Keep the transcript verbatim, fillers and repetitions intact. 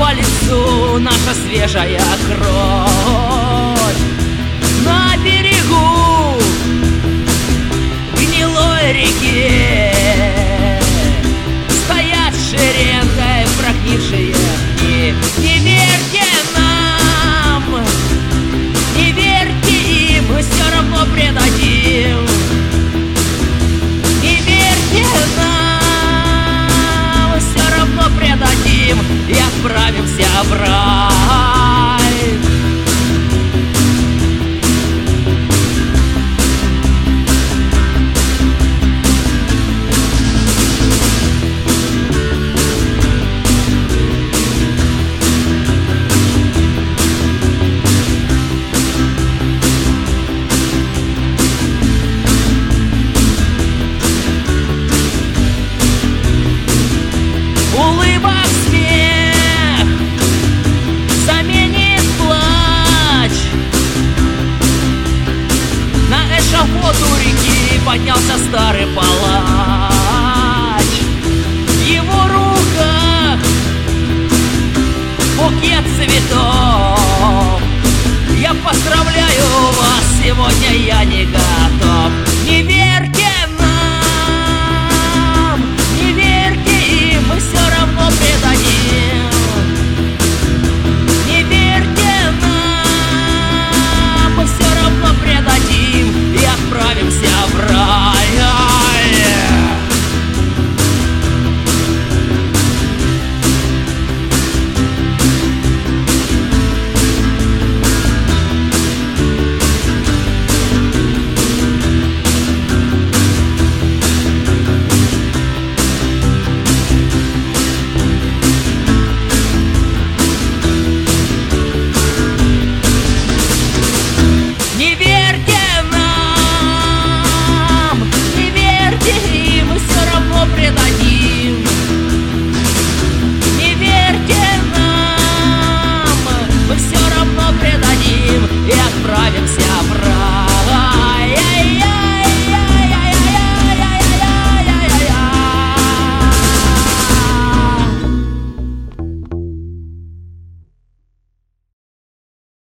по лицу наша свежая кровь. На берегу гнилой реки стоят шеренгой прогнившие пни. Не верьте нам, не верьте им, мы все равно предадим. Не верьте нам, все равно предадим и отправимся в рай. Улыбок смех заменит плач. На эшафот у реки поднялся старый палач. В его руках букет цветов. Я поздравляю вас, сегодня я не готов.